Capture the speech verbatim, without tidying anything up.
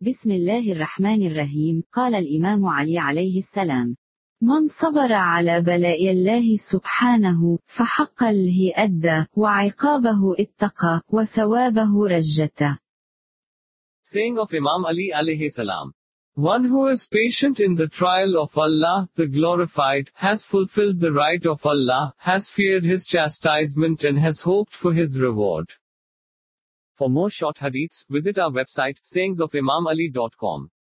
بسم الله الرحمن الرحيم. قال الإمام علي عليه السلام: من صبر على بلاء الله سبحانه فحق له أدى وعقابه اتقى وثوابه رجته. Saying of Imam Ali alayhi salam. One who is patient in the trial of Allah, the glorified, has fulfilled the right of Allah, has feared his chastisement and has hoped for his reward. For more short hadiths, visit our website, sayings of imam ali dot com.